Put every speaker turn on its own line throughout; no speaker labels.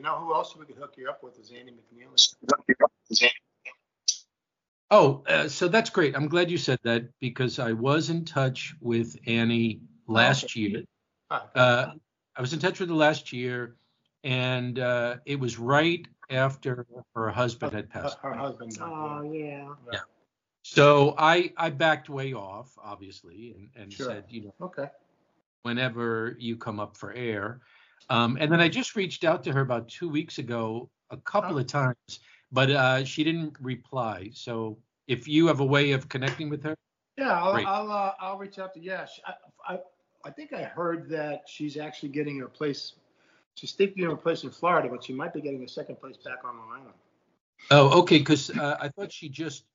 know who else we could hook you up with is Andy McNeely.
Oh, so that's great. I'm glad you said that because I was in touch with Annie last year. I was in touch with her last year, and it was right after her husband had passed.
Her husband.
Oh, yeah.
So I backed way off, obviously, and
Sure.
said,
okay,
whenever you come up for air. And then I just reached out to her about 2 weeks ago a couple of times, but she didn't reply. So if you have a way of connecting with her.
Yeah, I'll reach out to. Yeah, I think I heard that she's actually getting her place. She's thinking of a place in Florida, but she might be getting a second place back on Long Island.
Oh, okay. Because I thought she just.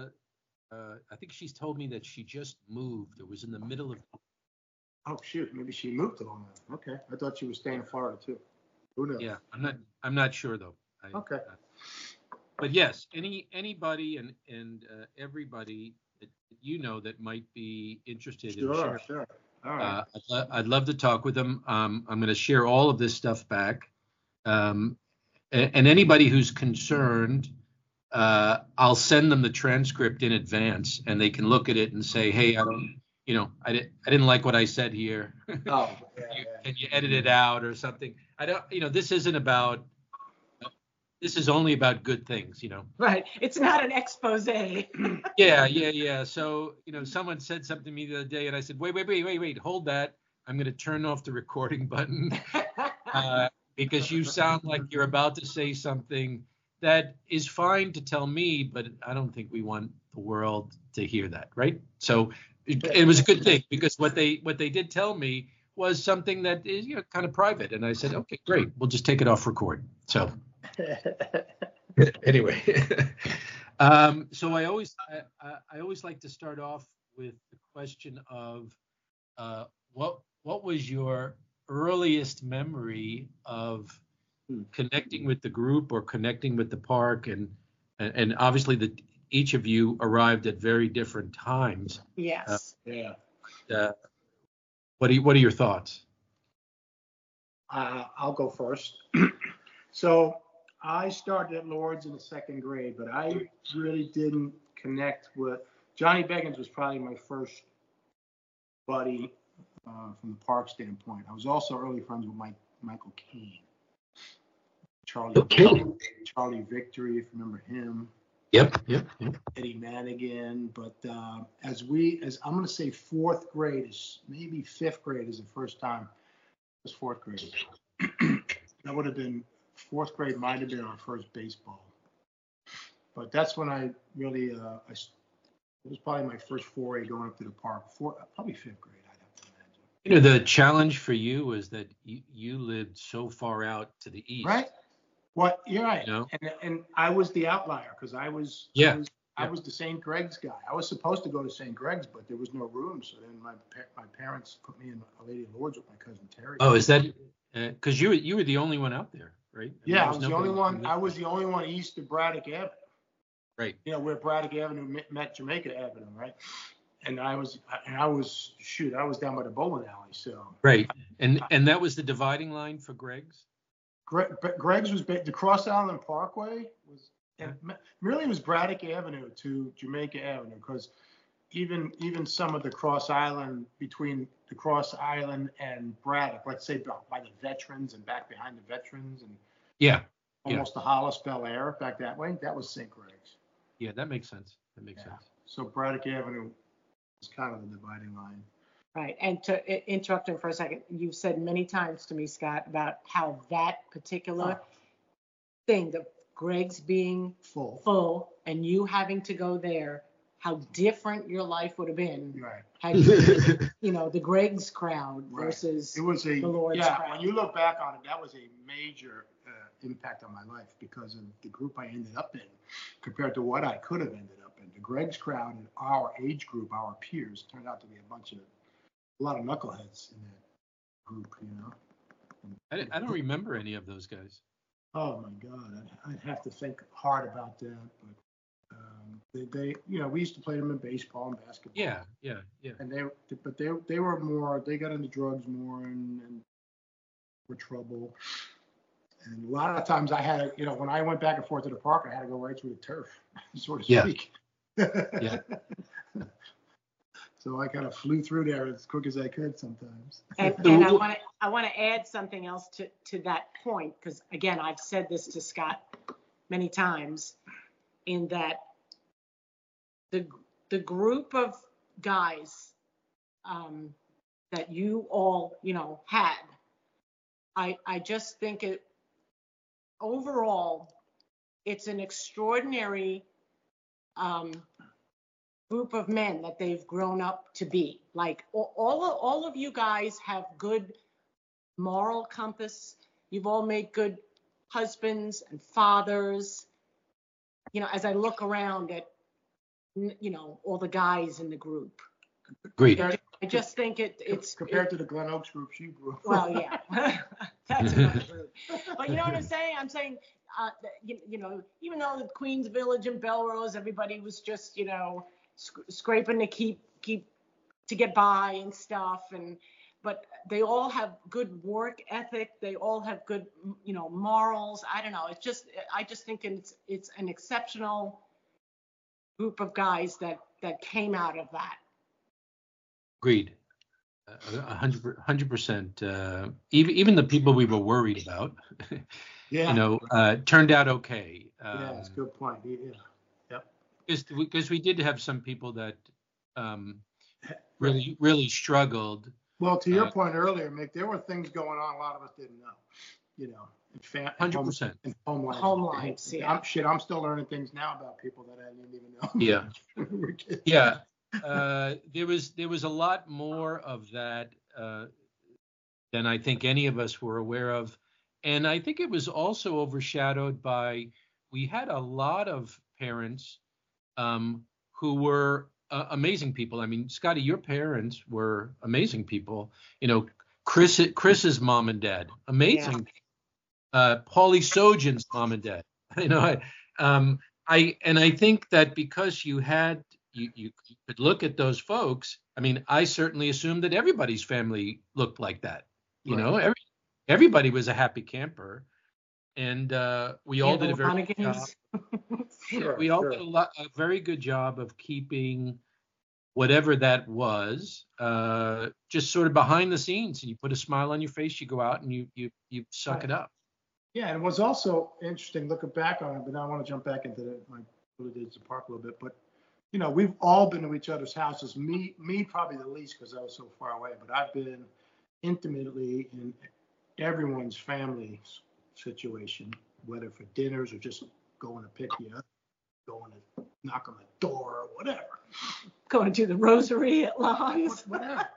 I think she's told me that she just moved. It was in the middle of.
Oh shoot, maybe she moved to Long Island. Okay, I thought she was staying in Florida too. Who knows?
Yeah, I'm not sure though.
Okay.
But yes, anybody and everybody that that might be interested in sharing.
Sure. All right.
I'd love to talk with them. I'm going to share all of this stuff back. And anybody who's concerned, I'll send them the transcript in advance, and they can look at it and say, "Hey, I didn't like what I said here.
Oh,
Can you edit it out or something?" I don't. This isn't about. This is only about good things,
Right. It's not an expose.
Yeah. So, someone said something to me the other day, and I said, wait, hold that. I'm going to turn off the recording button because you sound like you're about to say something that is fine to tell me, but I don't think we want the world to hear that, right? So it was a good thing because what they did tell me was something that is kind of private, and I said, okay, great, we'll just take it off record. So. Anyway, so I always like to start off with the question of what was your earliest memory of connecting with the group or connecting with the park, and obviously each of you arrived at very different times.
Yes.
What are your thoughts?
I'll go first. So I started at Lourdes in the second grade, but I really didn't connect with Johnny Beggins. Was probably my first buddy from the park standpoint. I was also early friends with Michael Caine, Charlie Victory, if you remember him.
Yep.
Eddie Madigan. But as I'm going to say fourth grade is maybe fifth grade is the first time. It was fourth grade. That would have been. Fourth grade might have been our first baseball, but that's when I really it was probably my first foray going up to the park. Probably fifth grade, I'd have to imagine.
The challenge for you was that you lived so far out to the east.
Right. Well, you're right. And I was the outlier because I was the St. Greg's guy. I was supposed to go to St. Greg's, but there was no room. So then my parents put me in A Lady of Lourdes with my cousin Terry.
Oh, is that because you were the only one out there? Right?
I was the only one. I was the only one east of Braddock Avenue.
Right.
Where Braddock Avenue met Jamaica Avenue, right? And I was down by the bowling alley. So.
Right. And that was the dividing line for Greg's.
Greg's was the Cross Island Parkway was really it was Braddock Avenue to Jamaica Avenue because even some of the Cross Island between the Cross Island and Braddock, let's say by the Veterans and back behind the Veterans and almost the Hollis Bel Air back that way, that was St. Greg's.
Yeah, that makes sense. Sense.
So Braddock Avenue is kind of the dividing line.
Right. And to interrupt him for a second, you've said many times to me, Scott, about how that particular thing, the Greg's being full and you having to go there, how different your life would have been.
Right.
Had you the Greg's crowd versus
the Lourdes crowd. When you look back on it, that was a major impact on my life because of the group I ended up in compared to what I could have ended up in. The Greg's crowd and our age group, our peers, turned out to be a lot of knuckleheads in that group,
I don't remember any of those guys.
Oh my God, I'd have to think hard about that. But they we used to play them in baseball and basketball.
Yeah.
And they were more. They got into drugs more and were trouble. And a lot of times I had, when I went back and forth to the park, I had to go right through the turf, so to
Yeah.
speak.
Yeah.
So I kind of flew through there as quick as I could sometimes.
And I want to add something else to that point, because again, I've said this to Scott many times, in that the group of guys that you all had, I just think overall it's an extraordinary group of men that they've grown up to be. Like all of you guys have good moral compass. You've all made good husbands and fathers. As I look around at all the guys in the group.
Agreed.
I just think it's
compared to the Glen Oaks group she grew up.
Well, yeah, that's another group. But you know what I'm saying? I'm saying, even though the Queens Village and Belrose, everybody was just, scraping to keep to get by and stuff, but they all have good work ethic. They all have good, morals. I don't know. I just think it's an exceptional group of guys that came out of that.
Agreed. 100%. Even the people we were worried about, turned out okay.
Yeah, that's a good point. Yeah.
Because we did have some people that really struggled.
Well, to your point earlier, Mick, there were things going on a lot of us didn't know.
100%.
In home lives.
Yeah.
I'm still learning things now about people that I didn't even know.
Yeah. Yeah. There was a lot more of that than I think any of us were aware of. And I think it was also overshadowed by, we had a lot of parents who were amazing people. I mean, Scotty, your parents were amazing people. Chris's mom and dad, amazing. Yeah. Paulie Sojan's mom and dad. I think that because you could look at those folks. I mean, I certainly assumed that everybody's family looked like that. Everybody was a happy camper, and we all did a very good job. We all did a very good job of keeping whatever that was, just sort of behind the scenes. And you put a smile on your face, you go out and you suck it up.
Yeah, and it was also interesting looking back on it, but I want to jump back into my days at the park a little bit. But we've all been to each other's houses. Me probably the least because I was so far away. But I've been intimately in everyone's family situation, whether for dinners or just going to pick you up, going to knock on the door or whatever.
Going to the rosary at Lawns.
Whatever.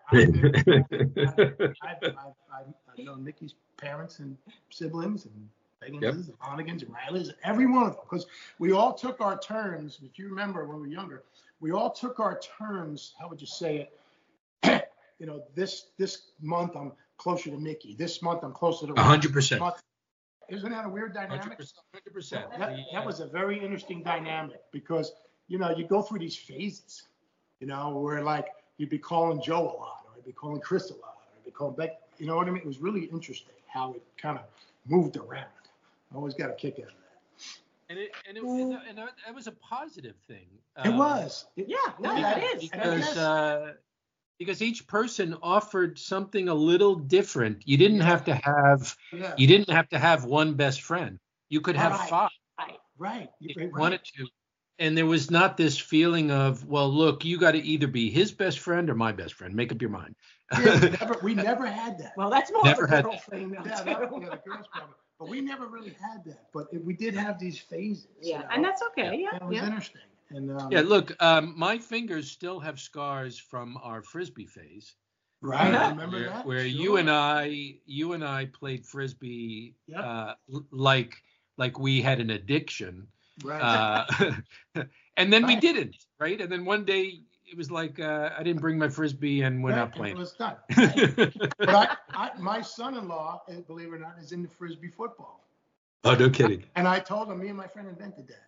I've known Mickey's parents and siblings and Begginses and Honigans and Rileys, every one of them, because we all took our turns. If you remember when we were younger, we all took our turns. How would you say it? This month I'm closer to Mickey. This month I'm closer to
100%.
Isn't that a weird dynamic?
100%.
That was a very interesting dynamic because you go through these phases, where like you'd be calling Joe a lot, or I'd be calling Chris a lot, or I'd be calling Beck. You know what I mean? It was really interesting how it kind of moved around. I always got a kick out of that.
And it was a positive thing.
It was.
That is.
Because each person offered something a little different. You didn't have to have one best friend. You could have five.
Right.
If you wanted to. And there was not this feeling of, well, look, you got to either be his best friend or my best friend. Make up your mind.
We never had that.
Well, that's more of a girl thing.
The girls problem. But we never really had that. But we did have these phases.
Yeah, and that's okay. Yeah.
It was interesting. And,
look, my fingers still have scars from our Frisbee phase.
Right. I remember that.
Where you and I played Frisbee like we had an addiction.
Right.
And then we didn't, right? And then one day it was like I didn't bring my Frisbee and we're not playing.
It was done. But my son-in-law, believe it or not, is into Frisbee football.
Oh, no kidding.
And I told him me and my friend invented that.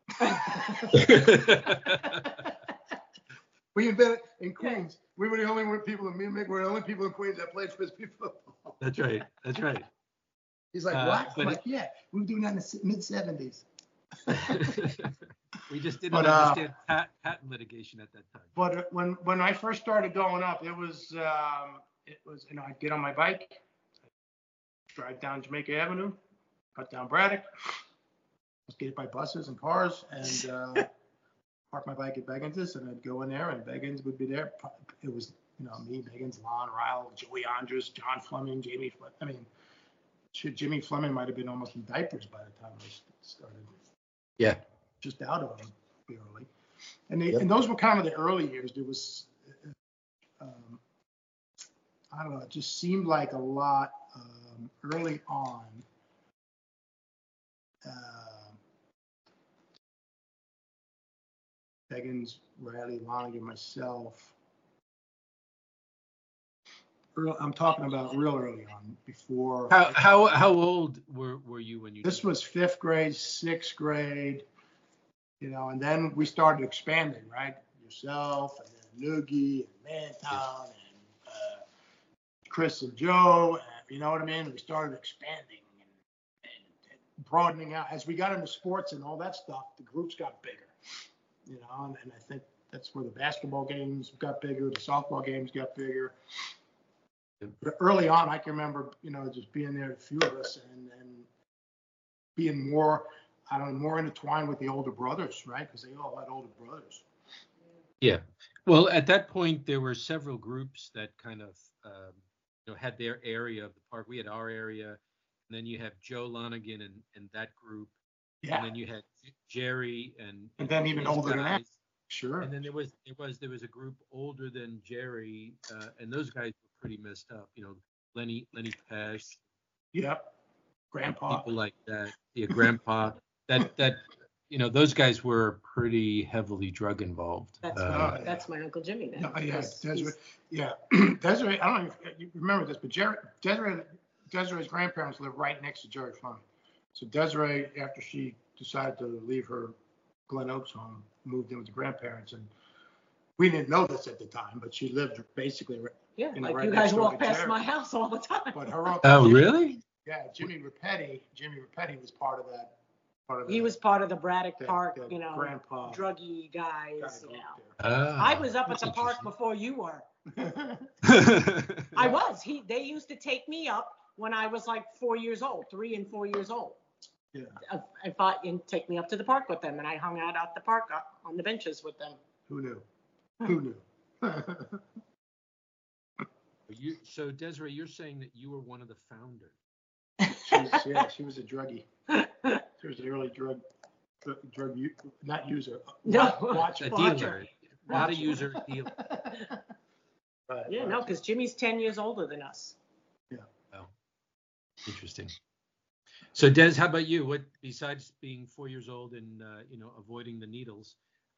We invented in Queens. We were the only people, me and Mick were the only people in Queens that played Frisbee football.
That's right.
He's like, what? I'm
but
like, yeah, we were doing that in the mid-'70s.
we just didn't
But,
understand patent litigation at that time.
But when I first started going up, it was I'd get on my bike, drive down Jamaica Avenue, cut down Braddock, was get hit by buses and cars, and park my bike at Beggins', and I'd go in there, and Beggins would be there. It was me, Beggins, Lon, Ryle, Joey Andres, John Fleming, Jamie. I mean, Jimmy Fleming might have been almost in diapers by the time I started.
Yeah.
Just out of them barely. And those were kind of the early years. There was, I don't know, it just seemed like a lot early on. Beggins, Riley, Lonigan, myself. I'm talking about real early on, before.
How old were you when you?
This was 5th grade, 6th grade, and then we started expanding, right? Yourself, and then Noogie, and Mantown, and Chris and Joe, you know what I mean? We started expanding and broadening out. As we got into sports and all that stuff, the groups got bigger, and I think that's where the basketball games got bigger, the softball games got bigger. But early on, I can remember, just being there, a few of us, and being more intertwined with the older brothers, right? Because they all had older brothers.
Yeah. Well, at that point, there were several groups that kind of, had their area of the park. We had our area, and then you have Joe Lonigan and that group.
Yeah.
And then you had Jerry and
then even older than that. Sure.
And then there was a group older than Jerry, and those guys were pretty messed up. Lenny Pesh.
Yep. Grandpa.
People like that. Yeah, Grandpa. that those guys were pretty heavily drug involved.
That's my Uncle Jimmy then.
Desiree. Yeah, Desiree. I don't know if you remember this, but Desiree's grandparents lived right next to Jerry Fleming. So Desiree, after she decided to leave her Glen Oaks home, moved in with the grandparents, and we didn't know this at the time, but she lived basically right.
Like
right
you guys walk past my house all the time.
But her uncle.
Oh, really?
Yeah, Jimmy Rapetti was part of that.
He was part of the Braddock Park,
grandpa
druggy guys.
Yeah.
I was up at the park before you were. I was. They used to take me up when I was like 4 years old, 3 and 4 years old.
Yeah.
And take me up to the park with them, and I hung out at the park on the benches with them.
Who knew?
So Desiree, you're saying that you were one of the founders.
She was a druggie. She was an early drug not user.
A dealer, not a user, dealer.
Right, because Jimmy's 10 years older than us.
Yeah.
Oh, interesting. So Des, how about you? What, besides being 4 years old and avoiding the needles,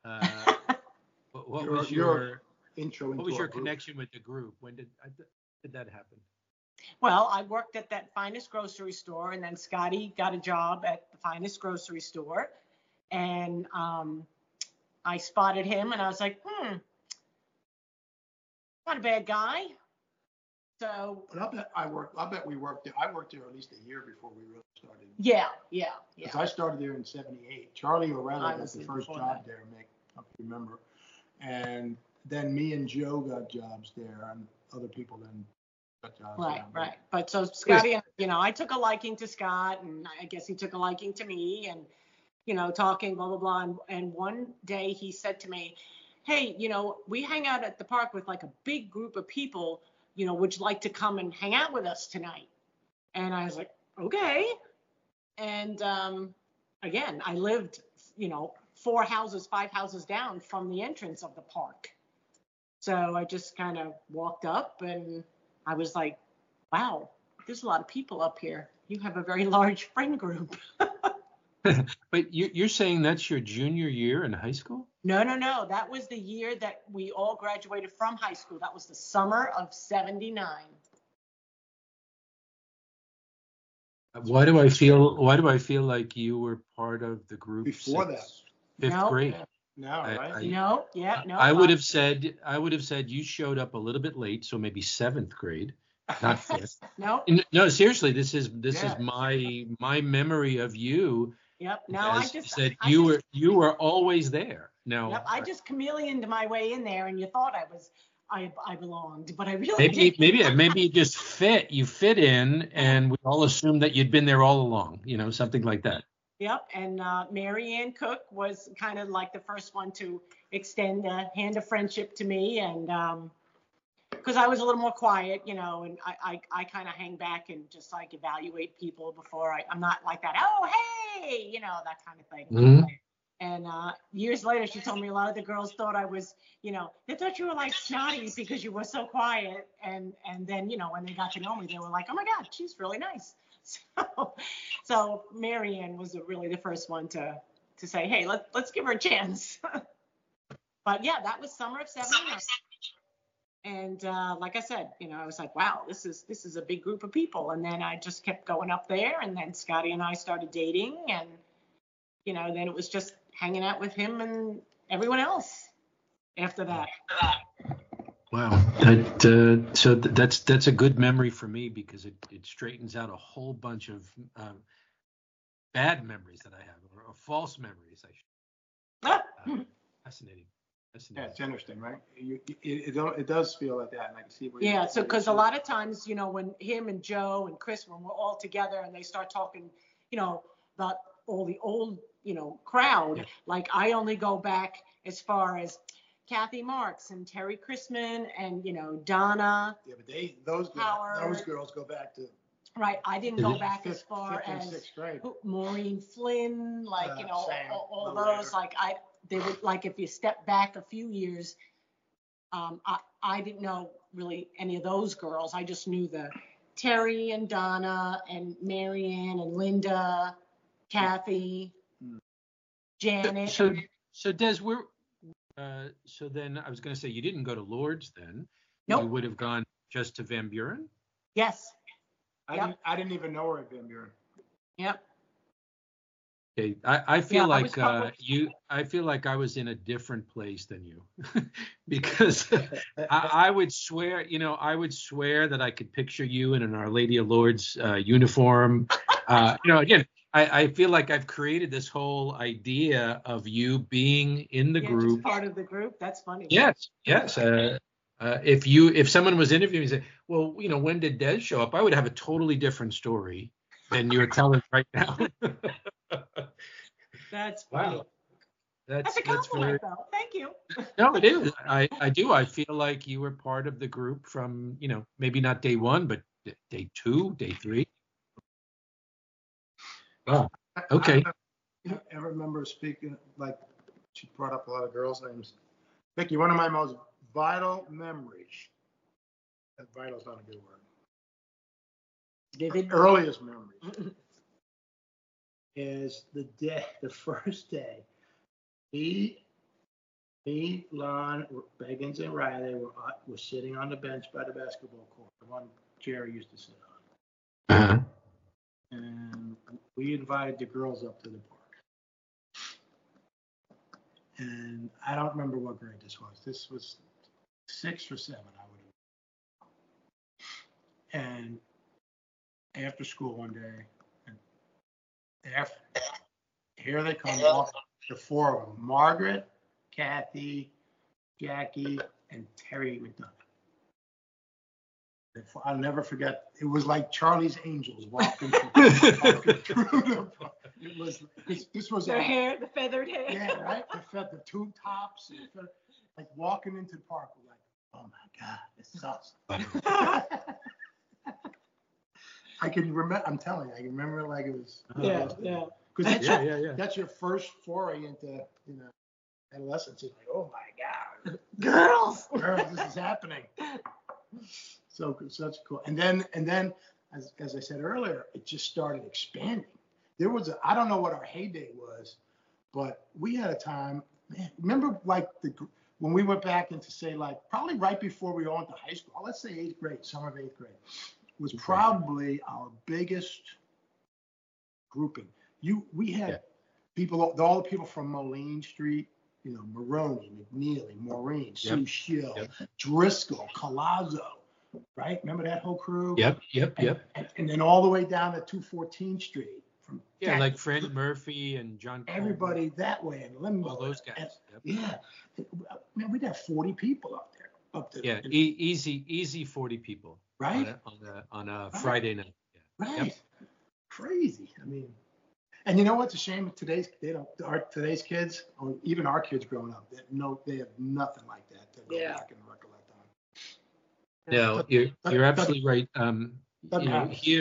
what was your intro? What was your connection with the group? When did that happen?
Well, I worked at that Finest grocery store, and then Scotty got a job at the Finest grocery store, and I spotted him, and I was like, not a bad guy. So.
But I bet we worked there. I worked there at least a year before we really started.
Yeah.
Because I started there in '78. Charlie O'Reilly got the first job there, Mick, I remember. And then me and Joe got jobs there, and other people then got jobs there.
Right. But so Scotty, I took a liking to Scott, and I guess he took a liking to me, and, talking, blah, blah, blah. And one day he said to me, hey, we hang out at the park with like a big group of people, would you like to come and hang out with us tonight? And I was like, okay. And again, I lived, 5 houses down from the entrance of the park. So I just kind of walked up, and I was like, wow, there's a lot of people up here. You have a very large friend group.
But you're saying that's your junior year in high school?
No. That was the year that we all graduated from high school. That was the summer of '79.
Why do I feel like you were part of the group
before that?
Fifth grade.
No, right?
No.
I would have said you showed up a little bit late, so maybe 7th grade, not fifth.
No.
No, seriously, this is
Yeah.
my memory of you.
Yep. No,
As said you were always there. No.
Yep. I just chameleoned my way in there, and you thought I belonged, but I really didn't.
Maybe you just fit. You fit in, and we all assumed that you'd been there all along. Something like that.
Yep. And Mary Ann Cook was kind of like the first one to extend a hand of friendship to me, and because I was a little more quiet, and I kind of hang back and just like evaluate people before I'm not like that. Oh, hey, that kind of thing.
Mm-hmm.
And years later, she told me a lot of the girls thought I was, they thought you were like snotty because you were so quiet. And then, when they got to know me, they were like, oh my God, she's really nice. So Mary Ann was really the first one to say, hey, let's give her a chance. But yeah, that was summer of '79. And like I said, I was like, wow, this is a big group of people. And then I just kept going up there. And then Scotty and I started dating. And, then it was just hanging out with him and everyone else after that.
Wow. So that's a good memory for me because it straightens out a whole bunch of bad memories that I have or false memories, I should. Fascinating.
Yeah, it's interesting, right? It does feel like that, and I can see where.
Yeah, so because a lot of times, when him and Joe and Chris, when we're all together and they start talking, about all the old, crowd, like I only go back as far as Kathy Marks and Terry Chrisman and Donna.
Yeah, but those girls go back to.
Right, I didn't go back as far as
sixth grade.
Maureen Flynn, like all
no
those,
later.
like they would like if you step back a few years, I didn't know really any of those girls. I just knew the Terry and Donna and Marianne and Linda, Kathy, Janet.
So Des, so then I was going to say you didn't go to Lourdes then.
Nope.
You would have gone just to Van Buren.
Yes.
I didn't even know her at Van Buren.
Yep.
Okay, I feel like
I
feel like I was in a different place than you because I would swear, that I could picture you in an Our Lady of Lourdes uniform. Again, I feel like I've created this whole idea of you being in the group.
Just part of the group. That's funny.
Yes. If someone was interviewing me and said, well, when did Des show up? I would have a totally different story than you're telling right now.
That's funny.
Wow.
That's a compliment, though. Thank you.
No, it is. I do. I feel like you were part of the group from, maybe not day one, but day 2, day 3. Wow. Okay.
I remember speaking, like, she brought up a lot of girls' names. Vicki, one of my most vital memories, and vital is not a good word,
Vivid.
earliest memories, is the first day, me, Lon, Beggins, and Riley were sitting on the bench by the basketball court, the one Jerry used to sit on.
Uh-huh.
And we invited the girls up to the park. And I don't remember what grade this was. This was 6 or 7, I would have. And after school one day, here they come, the 4 of them: Margaret, Kathy, Jackie, and Terry McDonough. I'll never forget. It was like Charlie's Angels walking through the park. It was. This was
their hair, the feathered hair.
Yeah, right. The tube tops, like walking into the park. We're like, oh my God, this is awesome. I can remember. I'm telling you, I can remember it like it was.
Yeah.
Because that's your first foray into adolescence. You're like, oh my God, girls, this is happening. So that's cool. And then as I said earlier, it just started expanding. There was I don't know what our heyday was, but we had a time, man, remember like when we went back into say like probably right before we all went to high school, let's say 8th grade, summer of 8th grade, was probably our biggest grouping. We had people, all the people from Moline Street, Maroney, McNeely, Maureen, Sue Schill, Driscoll, Colazzo. right? Remember that whole crew?
Yep.
And then all the way down to 214th Street. From
Yeah, like Freddie Murphy and John Coleman.
Everybody that way, and Limbo.
All those guys.
And,
yep.
Yeah. Man, we'd have 40 people up there.
Yeah, easy 40 people.
Right?
On a Friday night.
Yeah. Right. Yep. Crazy. I mean, and you know what's a shame? Today's kids, or even our kids growing up, they have nothing like that to go back and recollect on.
No, you're absolutely right. Here,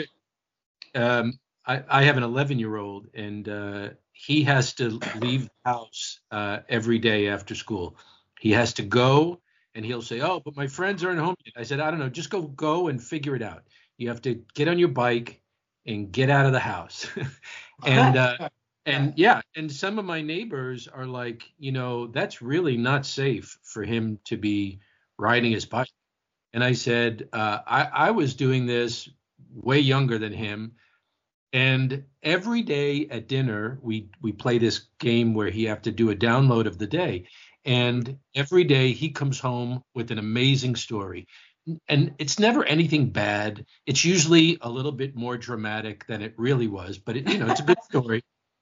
I have an 11-year-old, and he has to leave the house every day after school. He has to go, and he'll say, "Oh, but my friends aren't home yet." I said, "I don't know. Just go and figure it out. You have to get on your bike and get out of the house." and some of my neighbors are like, that's really not safe for him to be riding his bike. And I said, I was doing this way younger than him. And every day at dinner, we play this game where he have to do a download of the day. And every day he comes home with an amazing story. And it's never anything bad. It's usually a little bit more dramatic than it really was, but it's a good story.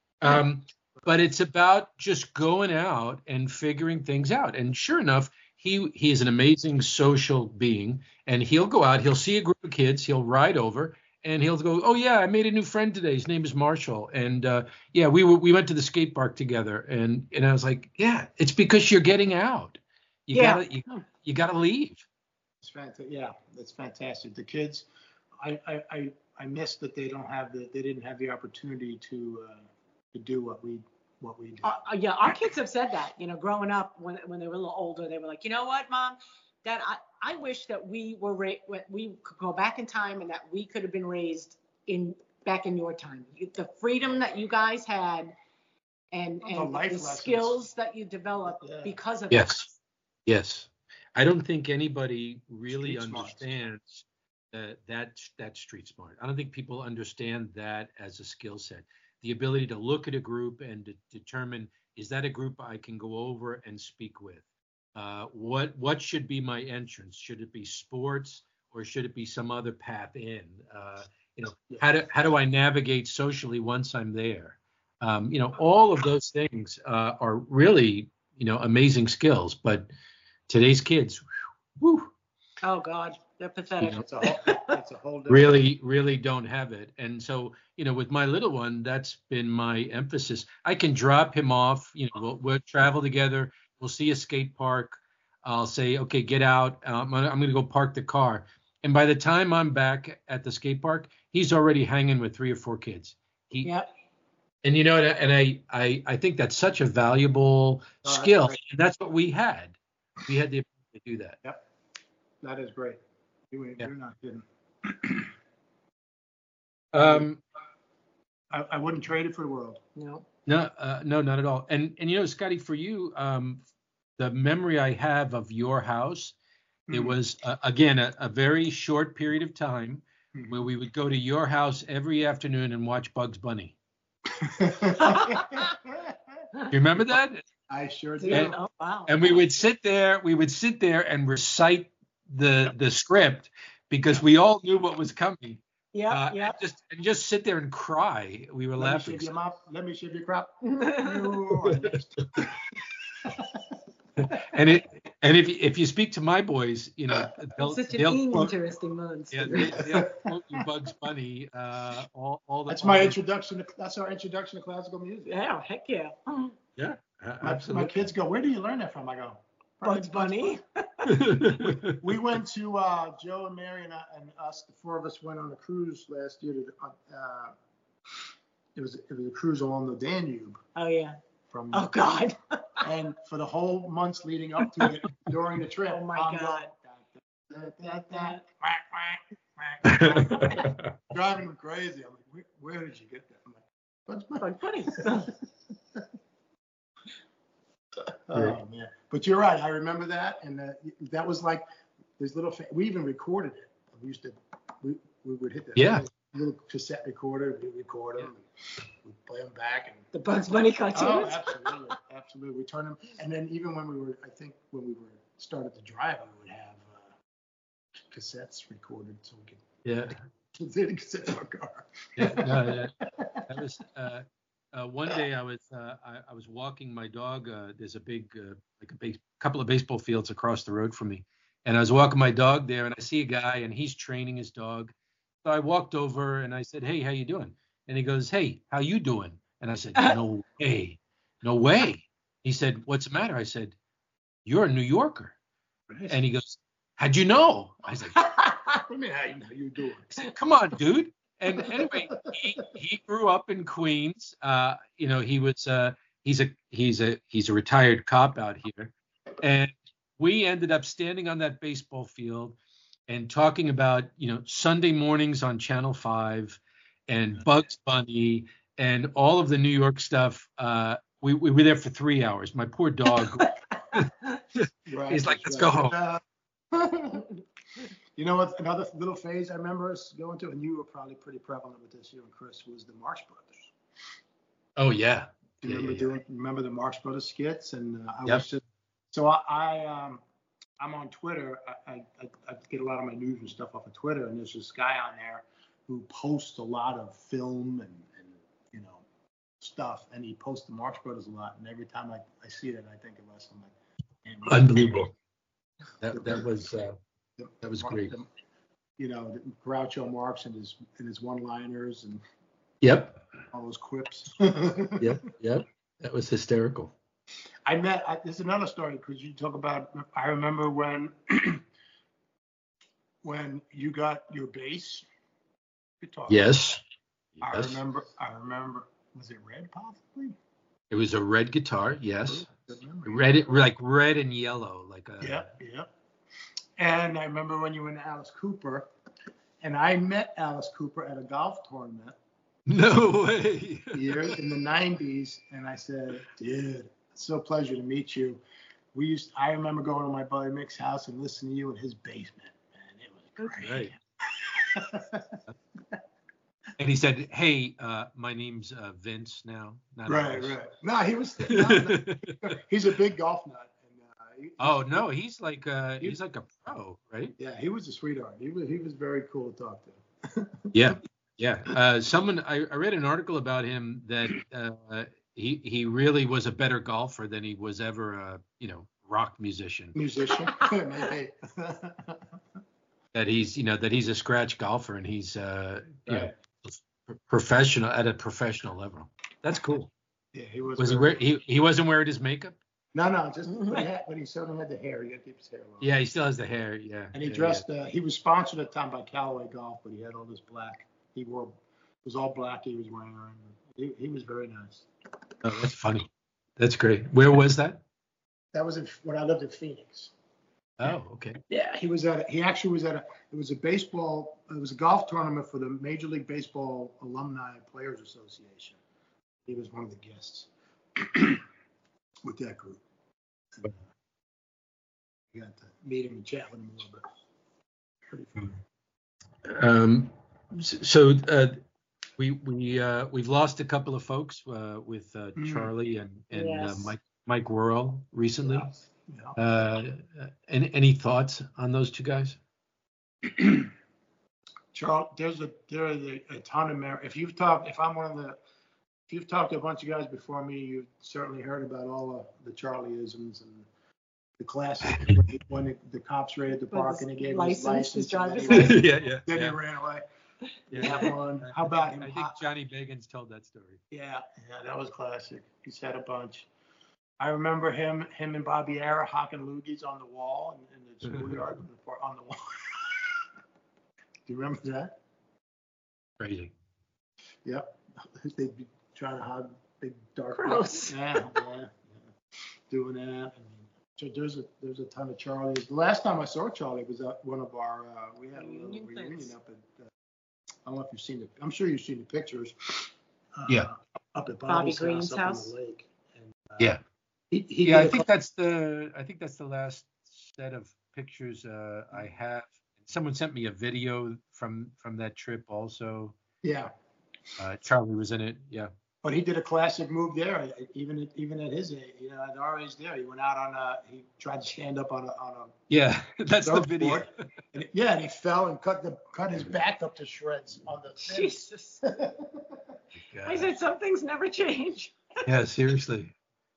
But it's about just going out and figuring things out. And sure enough, he is an amazing social being, and he'll go out, he'll see a group of kids, he'll ride over, and he'll go, "Oh yeah, I made a new friend today. His name is Marshall, and we went to the skate park together." And I was like, "Yeah, it's because you're getting out. You gotta leave."
It's fantastic. Yeah, that's fantastic. The kids, I miss that they didn't have the opportunity to do what we do.
Our kids have said that. Growing up, when they were a little older, they were like, "You know what, Mom? Dad, I wish that we could go back in time and that we could have been raised back in your time. The freedom that you guys had, and the skills that you developed because of that."
Yes. I don't think anybody really understands that street smart. I don't think people understand that as a skill set. The ability to look at a group and to determine, is that a group I can go over and speak with? What should be my entrance? Should it be sports, or should it be some other path in? How do I navigate socially once I'm there? All of those things are really amazing skills, but today's kids, whew.
Oh God, they're pathetic.
It's a whole different.
Really don't have it. And so, with my little one, that's been my emphasis. I can drop him off, we'll travel together. We'll see a skate park. I'll say, "Okay, get out. I'm going to go park the car." And by the time I'm back at the skate park, he's already hanging with 3 or 4 kids.
Yep.
And I think that's such a valuable skill.
Right.
And that's what we had. We had the ability to do that.
Yep. That is great. You're not kidding. I wouldn't trade it for the world.
No,
not at all. And Scotty, for you, the memory I have of your house, it was again a very short period of time where we would go to your house every afternoon and watch Bugs Bunny. You remember that?
I sure do.
And, oh wow.
And we would sit there and recite the script because we all knew what was coming.
Yeah.
Just sit there and cry. We were laughing.
Let me shave your crop.
And if you speak to my boys, they'll quote,
interesting months.
Yeah, they'll quote you Bugs Bunny. All the.
That's my introduction. That's our introduction to classical music.
Yeah, heck yeah.
Yeah, absolutely.
My kids go, "Where do you learn that from?" I go,
Bugs Bunny.
We went to Joe and Mary and us. The 4 of us went on a cruise last year. It was a cruise along the Danube.
Oh yeah.
Oh
God.
And for the whole months leading up to it, during the trip.
Oh my God.
Driving them crazy. I'm like, where did you get that? I'm like,
Bugs Bunny.
Oh man! But you're right. I remember that, and that was like this little. We even recorded it. We would hit the little cassette recorder. We record them. We play them back. And
the Bugs Bunny cartoons.
Oh, absolutely. We turn them, and then even when we were started to drive, we would have cassettes recorded so we could
Yeah.
put the cassettes in our car.
Yeah. No, yeah. That was one day I was walking my dog. There's a big couple of baseball fields across the road from me, and I was walking my dog there, and I see a guy, and he's training his dog. So I walked over and I said, "Hey, how you doing?" And he goes, "Hey, how you doing?" And I said, "No way, no way." He said, "What's the matter?" I said, "You're a New Yorker." And he goes, "How'd you know?" I said,
What do you mean, how you doing?
I said, "Come on, dude." And anyway, he grew up in Queens. He was he's a retired cop out here, and we ended up standing on that baseball field and talking about Sunday mornings on Channel 5 and Bugs Bunny and all of the New York stuff. We were there for 3 hours. My poor dog.
Right,
He's like, "Let's
right.
go home."
You know what? Another little phase I remember us going to, and you were probably pretty prevalent with this, you and Chris, was the Marx Brothers.
Oh yeah.
Do you remember the Marx Brothers skits? And I
Yep.
was just so I'm on Twitter. I get a lot of my news and stuff off of Twitter, and there's this guy on there who posts a lot of film and stuff, and he posts the Marx Brothers a lot. And every time I see it, I think of us. I'm like, man,
Unbelievable. That was great.
Groucho Marx and his one-liners and
Yep.
all those quips.
Yep. That was hysterical.
There's another story because you talk about. I remember when you got your bass guitar.
Yes.
I remember. Was it red possibly?
It was a red guitar. Yes.
Good memory.
Red and yellow, like a.
Yeah. And I remember when you went to Alice Cooper, and I met Alice Cooper at a golf tournament.
No way.
Here in the 90s, and I said, "Dude, it's so pleasure to meet you." I remember going to my buddy Mick's house and listening to you in his basement, man. It was great.
Right. And he said, "Hey, my name's Vince now."
Right. No, he was. He's a big golf nut. And,
he's like a pro, right?
Yeah, he was a sweetheart. He was very cool to talk to.
Yeah. I read an article about him that he really was a better golfer than he was ever a rock musician.
Maybe.
That he's a scratch golfer and he's professional at a professional level. That's cool.
Yeah, he was.
He wasn't wearing his makeup?
No, but he certainly had the hair. He got to keep his hair long.
Yeah, he still has the hair. Yeah.
And he dressed. He was sponsored at the time by Callaway Golf, but he had all this black. It was all black he was wearing. He was very nice.
Oh, that's funny. That's great. Where was that?
That was when I lived in Phoenix.
Oh, okay.
Yeah, he actually was at it was a golf tournament for the Major League Baseball Alumni Players Association. He was one of the guests with that group. And, I got to meet him and chat with him a little bit. Pretty fun.
So we've lost a couple of folks with Charlie and
Yes.
Mike Worrell recently.
Yeah.
Any thoughts on those two guys?
Charles, there's a ton of merit. If you've talked to a bunch of guys before me, you've certainly heard about all of the Charlie-isms and the classic when the cops raided the park and he gave him his license.
Yeah.
Then he ran away.
Yeah.
That one. How about him?
I think Johnny Biggins told that story.
Yeah, that was classic. He's had a bunch. I remember him and Bobby Ara hocking loogies on the wall in the schoolyard on the wall. Do you remember that?
Crazy.
Yep. They'd be trying to hog big dark.
Gross.
Yeah. Doing that. So there's a ton of Charlies. The last time I saw Charlie was at one of our we had a little reunion up at I don't know if you've seen it. I'm sure you've seen the pictures. Up at
Bobby Green's
house. Up in the lake. And,
Yeah. I think that's the last set of pictures I have. Someone sent me a video from that trip also.
Yeah.
Charlie was in it. Yeah.
But he did a classic move there, even at his age, at our age there. He went out he tried to stand up on a
Yeah, that's the
surfboard,
video.
and he fell and cut his back up to shreds on the fin.
Jesus. I said some things never change.
Yeah, seriously.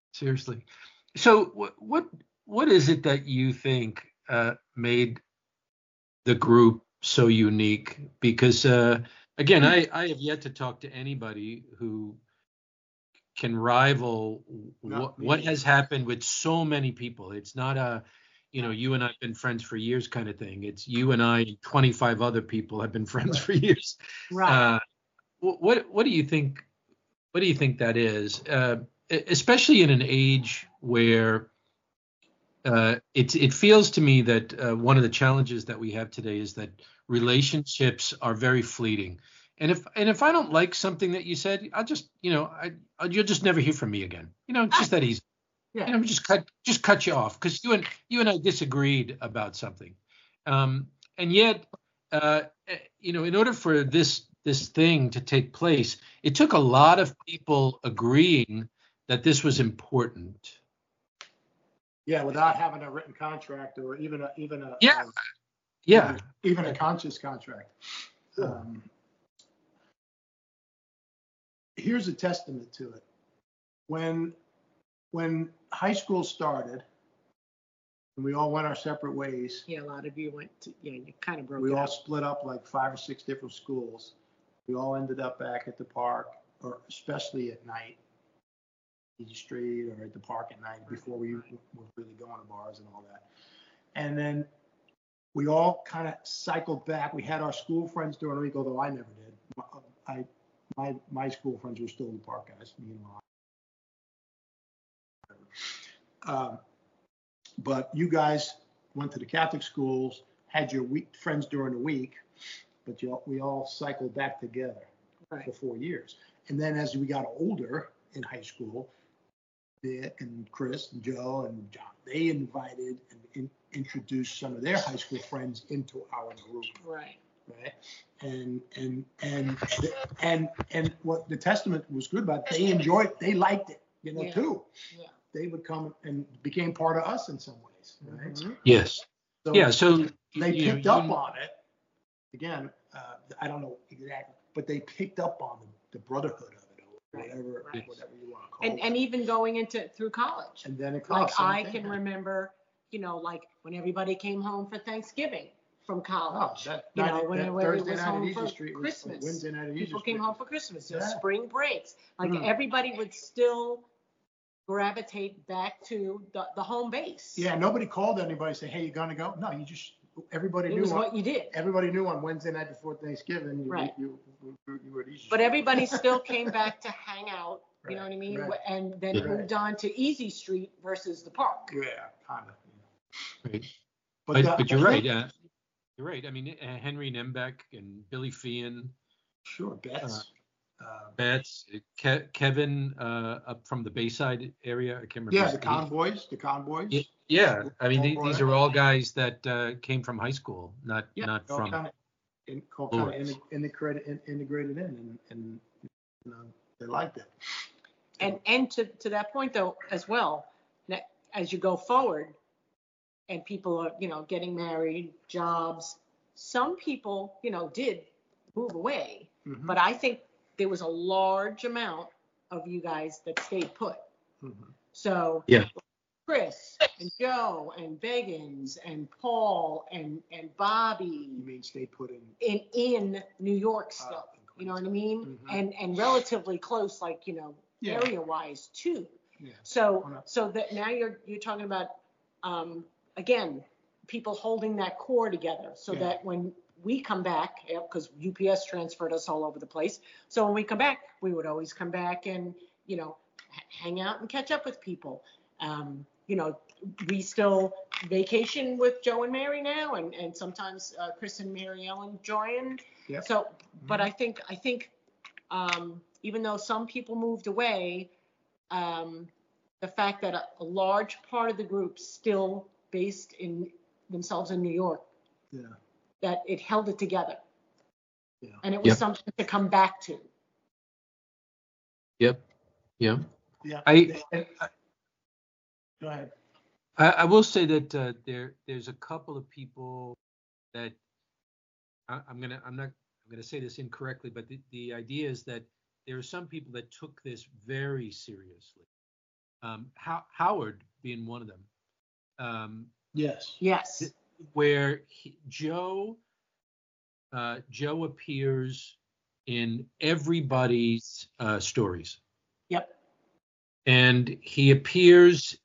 So what is it that you think made the group so unique? Because again, I have yet to talk to anybody who can rival what has happened with so many people. It's not you and I have been friends for years kind of thing. It's you and I and 25 other people have been friends for years.
Right.
What do you think? What do you think that is? Especially in an age where it feels to me that one of the challenges that we have today is that relationships are very fleeting. And if I don't like something that you said, I'll just you'll just never hear from me again. It's just that easy.
Yeah.
Just cut you off because you and I disagreed about something. And yet, in order for this thing to take place, it took a lot of people agreeing that this was important.
Yeah, without having a written contract or even a even a conscious contract. Here's a testament to it. When high school started, and we all went our separate ways.
Yeah, a lot of you went to, you kind of broke
We
it
all
up.
split up like 5 or 6 different schools. We all ended up back at the park, or especially at night, Easy Street, or at the park at night before we were really going to bars and all that. And then we all kind of cycled back. We had our school friends during the week, although I never did. My school friends were still the park guys, but you guys went to the Catholic schools, had your friends during the week, but we all cycled back together for 4 years. And then as we got older in high school, Dick and Chris and Joe and John, they invited and introduced some of their high school friends into our group.
Right.
And what the testament was good about, they enjoyed, they liked it, too.
Yeah.
They would come and became part of us in some ways, right?
Mm-hmm. Yes. So
they picked up on it. Again, I don't know exactly, but they picked up on the brotherhood of it, or whatever you want to call it.
And even going through college.
And then
I can remember, like when everybody came home for Thanksgiving from college. When it was home for Christmas.
Wednesday night at
People came home for Christmas. Spring breaks. Everybody would still gravitate back to the home base.
Yeah, nobody called anybody and say, "Hey, you gonna go?" No, everybody knew
what you did.
Everybody knew on Wednesday night before Thanksgiving, you were at Easy Street.
But everybody still came back to hang out. You know what I mean?
Right.
And then moved on to Easy Street versus the park.
Yeah, kind of.
Right. But you're right. You're right. I mean, Henry Nembeck and Billy Feehan.
Sure,
Betts, Kevin up from the Bayside area. I can't remember.
Yeah, the Convoys.
Yeah. I mean, these are all guys that came from high school, not from.
Kind of integrated in, and they liked it.
And to that point though, as well, as you go forward, and people are getting married, jobs. Some people did move away, but I think there was a large amount of you guys that stayed put. So Chris and Joe and Beggins and Paul and Bobby.
You mean stayed put
in New York still? You know what I mean? And relatively close, area wise too.
Yeah.
So that now you're talking about again, people holding that core together so that when we come back, because UPS transferred us all over the place. So when we come back, we would always come back and, hang out and catch up with people. We still vacation with Joe and Mary now, and sometimes Chris and Mary Ellen join.
Yep.
So, but I think even though some people moved away, the fact that a large part of the group still based in themselves in New York, that it held it together. And it was something to come back to.
Yep. Yeah.
Yeah.
I
Go ahead.
I will say that there's a couple of people that I'm gonna say this incorrectly, but the idea is that there are some people that took this very seriously. Howard being one of them.
Yes.
Yes.
Where Joe appears in everybody's stories,
Yep.
and he appears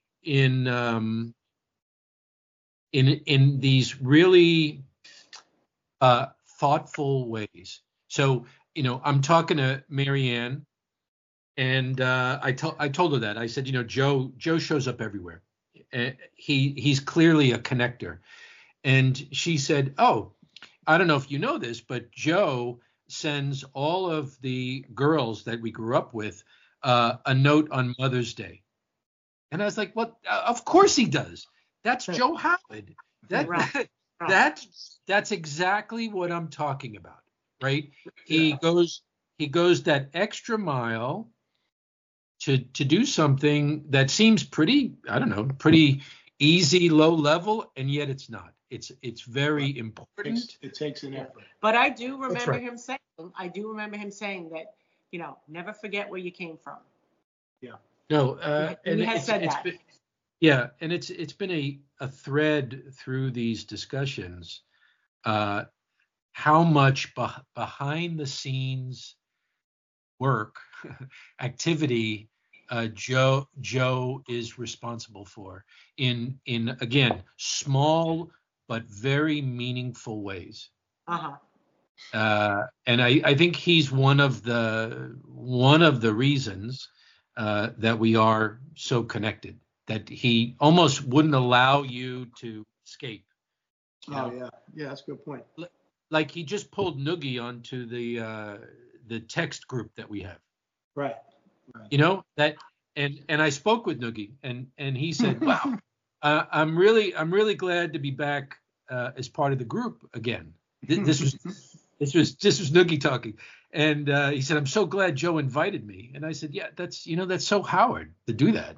in these really thoughtful ways. So, I'm talking to Marianne, and I told her that. I said, Joe shows up everywhere. He's clearly a connector. And she said, "Oh, I don't know if you know this, but Joe sends all of the girls that we grew up with a note on Mother's Day." And I was like, "Well, of course he does. That's Joe Howard. That
Right.
that's exactly what I'm talking about, right?
Yeah.
He goes that extra mile to do something that seems pretty, I don't know, pretty easy, low level, and yet it's not. It's very important.
It takes an effort.
But I do
That's
remember
right.
him saying that, never forget where you came from.
Yeah.
No,
He has said that.
Yeah, and it's been a thread through these discussions, how much behind the scenes work activity Joe is responsible for in again small but very meaningful ways.
Uh-huh.
And I think he's one of the reasons that we are so connected. That he almost wouldn't allow you to escape.
Oh yeah, that's a good point.
Like he just pulled Noogie onto the text group that we have.
Right.
That, and I spoke with Noogie, and he said, "Wow, I'm really glad to be back as part of the group again." This was Noogie talking, and he said, "I'm so glad Joe invited me." And I said, "Yeah, that's so Howard to do that."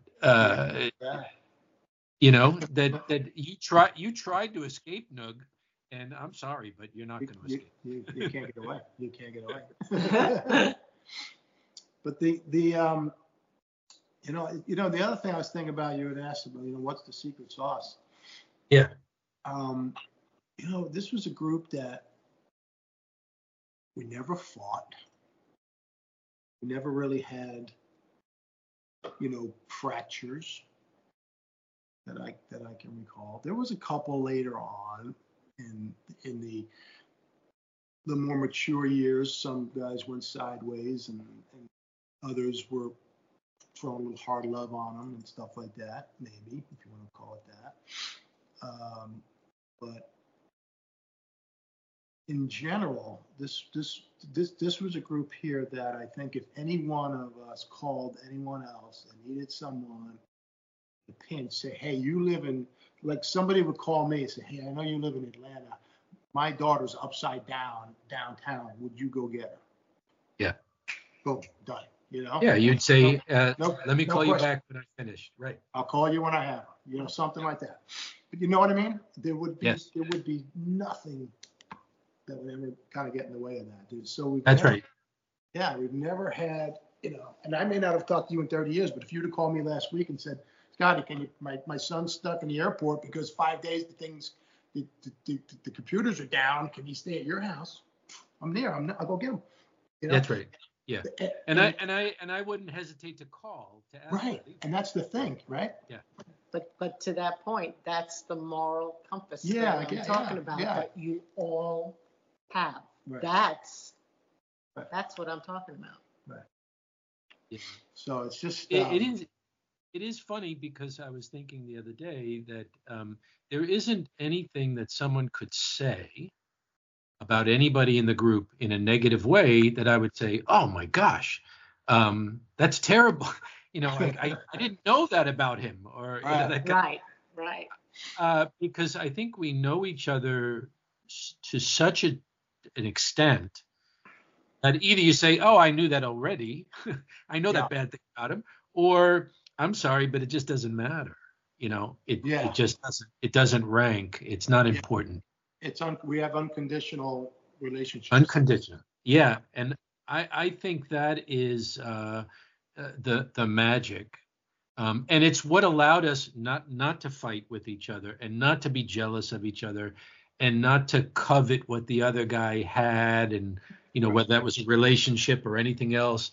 That you tried to escape Noog, and I'm sorry, but you're not going to escape.
You can't get away. You can't get away. But the other thing I was thinking about, you had asked about, what's the secret sauce?
Yeah.
This was a group that we never fought. We never really had, fractures that I can recall. There was a couple later on in the more mature years. Some guys went sideways, and others were throwing a little hard love on them and stuff like that, maybe, if you want to call it that. But in general, this was a group here that I think if any one of us called anyone else and needed someone to pinch, say, hey, you live in, like somebody would call me and say, hey, I know you live in Atlanta. My daughter's upside down downtown. Would you go get her?
Yeah.
Boom, done.
Yeah, you'd say,
let me
call you back when I finished. Right.
I'll call you when I have her. Something like that. But you know what I mean? There would be nothing that would ever kind of get in the way of that, dude. So right. Yeah, we've never had, and I may not have talked to you in 30 years, but if you'd have called me last week and said, Scotty, my son's stuck in the airport because 5 days the computers are down. Can he stay at your house? I'm there. I'll go get him.
That's right. Yeah. And I wouldn't hesitate to call to ask.
Right. And that's the thing, right?
Yeah.
But to that point, that's the moral compass
that
I'm talking about that you all have.
Right.
That's what I'm talking about.
Right. Yeah. So it's just
it is funny because I was thinking the other day that there isn't anything that someone could say about anybody in the group in a negative way that I would say, oh my gosh, that's terrible. I didn't know that about him, or
right.
Because I think we know each other to such an extent that either you say, "Oh, I knew that already. I know
Yeah.
that bad thing about him," or "I'm sorry, but it just doesn't matter."
Yeah.
It just doesn't rank. It's not
Yeah.
important.
We have unconditional relationships.
Unconditional. Yeah, and I think that is the magic. And it's what allowed us not to fight with each other and not to be jealous of each other and not to covet what the other guy had, and whether that was a relationship or anything else.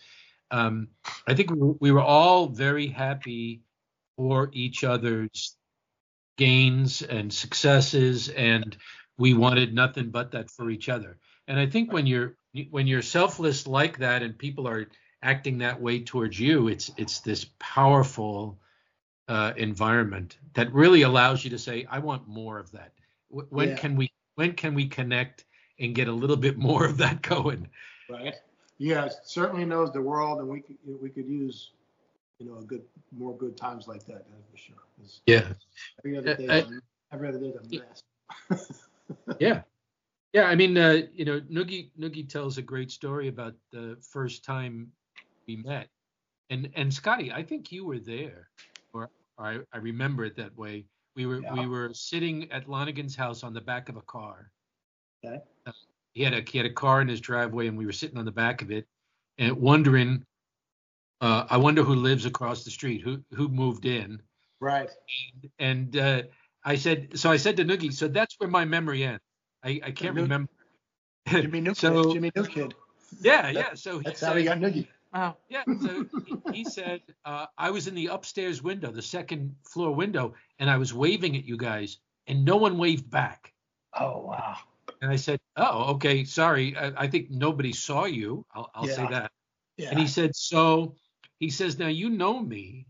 I think we were all very happy for each other's gains and successes, and we wanted nothing but that for each other. And I think when you're selfless like that and people are acting that way towards you, it's this powerful environment that really allows you to say, I want more of that. When can we connect and get a little bit more of that going?
Right. Yeah, it certainly knows the world, and we could use more good times like that, for sure.
Yeah.
Every other day, is a mess.
Yeah. Yeah, I mean, Noogie tells a great story about the first time we met, and Scotty, I think you were there, or I remember it that way. We were sitting at Lonigan's house on the back of a car.
Okay.
He had a car in his driveway, and we were sitting on the back of it, and wondering, I wonder who lives across the street, who moved in.
Right.
And I said to Noogie, so that's where my memory ends. I can't remember.
Jimmy New Kid.
Yeah. So
that's how he got Noogie.
Oh.
Yeah. So he said, I was in the upstairs window, the second floor window, and I was waving at you guys, and no one waved back.
Oh, wow.
And I said, oh, okay, sorry. I think nobody saw you. I'll say that.
Yeah.
And he says, now you know me.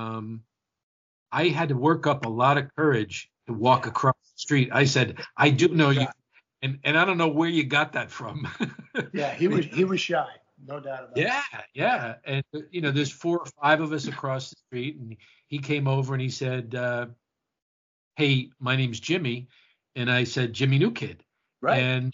I had to work up a lot of courage to walk across the street. I said, I do know you. And I don't know where you got that from.
Yeah, he was shy, no doubt about it.
Yeah. And there's 4 or 5 of us across the street, and he came over and he said, hey, my name's Jimmy. And I said, Jimmy New Kid.
Right.
And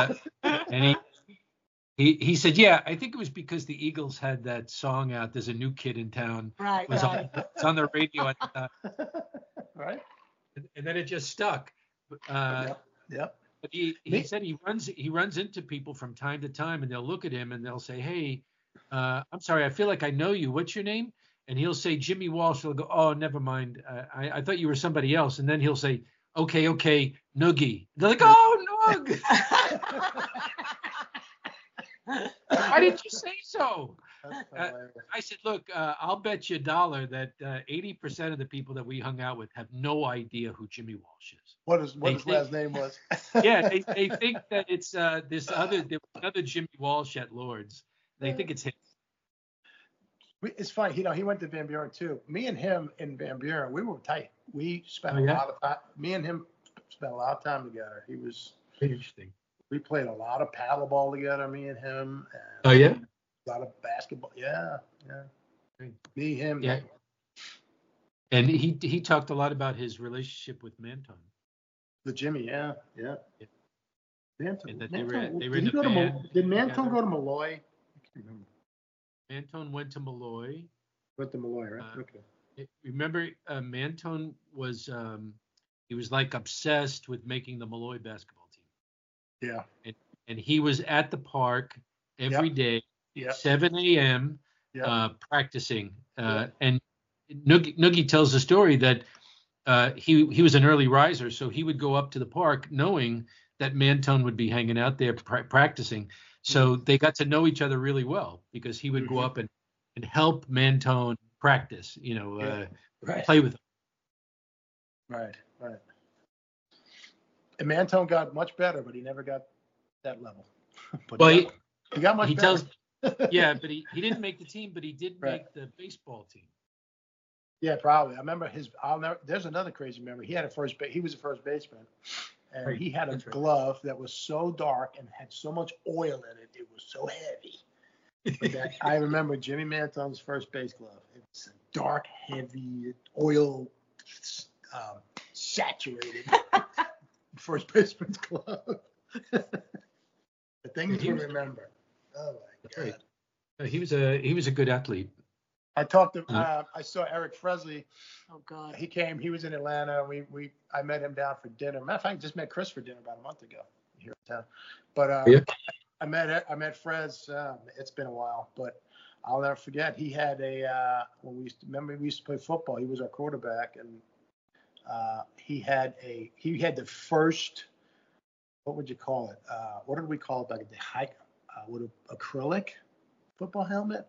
he said, yeah, I think it was because the Eagles had that song out, There's a New Kid in Town.
Right.
It's on the radio at the time.
Right.
And then it just stuck.
Yep.
But he said he runs into people from time to time, and they'll look at him and they'll say, hey, I'm sorry, I feel like I know you. What's your name? And he'll say Jimmy Walsh. He'll go, oh, never mind. I thought you were somebody else. And then he'll say, okay, Noogie. They're like, oh, Noog. Why didn't you say so? I said, look, I'll bet you $1 that 80% of the people that we hung out with have no idea who Jimmy Walsh is.
What his last name was?
Yeah, they think that it's there was another Jimmy Walsh at Lord's. They think it's him.
It's funny, he went to Van Buren too. Me and him in Van Buren, we were tight. We spent a lot of time. Me and him spent a lot of time together. He was
interesting.
We played a lot of paddleball together, me and him.
Oh yeah.
A lot of basketball. Yeah. Me, him.
Yeah. And he talked a lot about his relationship with Manton.
With Jimmy, yeah.
Manton. And that they were
did Manton go to Malloy? I can't remember.
Manton went to Malloy.
Went to Malloy, right? Okay.
Remember, Manton was he was like obsessed with making the Malloy basketball team.
Yeah.
And he was at the park every day, 7 a.m. Practicing. And Noogie tells the story that he was an early riser, so he would go up to the park knowing that Manton would be hanging out there practicing. So they got to know each other really well because he would go up and help Manton practice, play with him.
Right. And Manton got much better, but he never got that level. He got much better.
But he didn't make the team, but he did make the baseball team.
Yeah, probably. I remember there's another crazy memory. He was a first baseman, and he had a glove that was so dark and had so much oil in it. It was so heavy. I remember Jimmy Manton's first base glove. It was a dark, heavy, oil saturated first baseman's glove. The things you remember. Oh my
That's
God.
right. He was a good athlete.
I talked to. I saw Eric Fresley.
Oh God.
He came. He was in Atlanta. I met him down for dinner. Matter of fact, I just met Chris for dinner about a month ago here in town. But
Yeah.
I met Frez. It's been a while, but I'll never forget. He had when we used to play football. He was our quarterback, and he had the first. What would you call it? What did we call it back at the hike? With acrylic football helmet.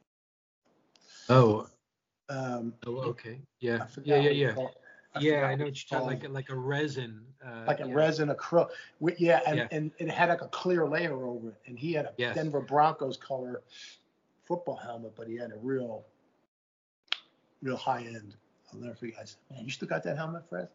Oh.
Um,
Okay. Yeah.
I forgot
Yeah.
what
Yeah.
you call it.
Yeah. I
forgot
know
what
what you're talking like a resin.
like a
yeah.
resin acrylic. And it had like a clear layer over it. And he had a
Yes.
Denver Broncos color football helmet, but he had a real high end. I'll never forget. I said, man, you still got that helmet, Fred?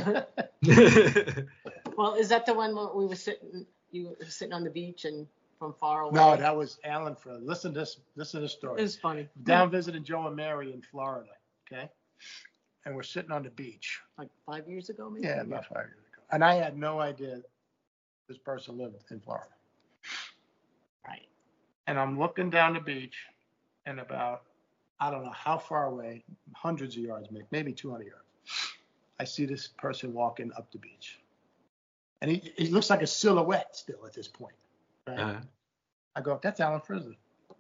Well, is that the one where we were sitting? You were sitting on the beach and from far away.
No, that was Alan Fred. Listen to this story.
It's funny.
Down visiting Joe and Mary in Florida. Okay. And we're sitting on the beach.
Like 5 years ago, maybe.
Yeah, about 5 years ago. And I had no idea this person lived in Florida.
Right.
And I'm looking down the beach, and about, I don't know how far away, hundreds of yards, maybe 200 yards, I see this person walking up the beach. And he looks like a silhouette still at this point. Right? I go, that's Alan Frizzly.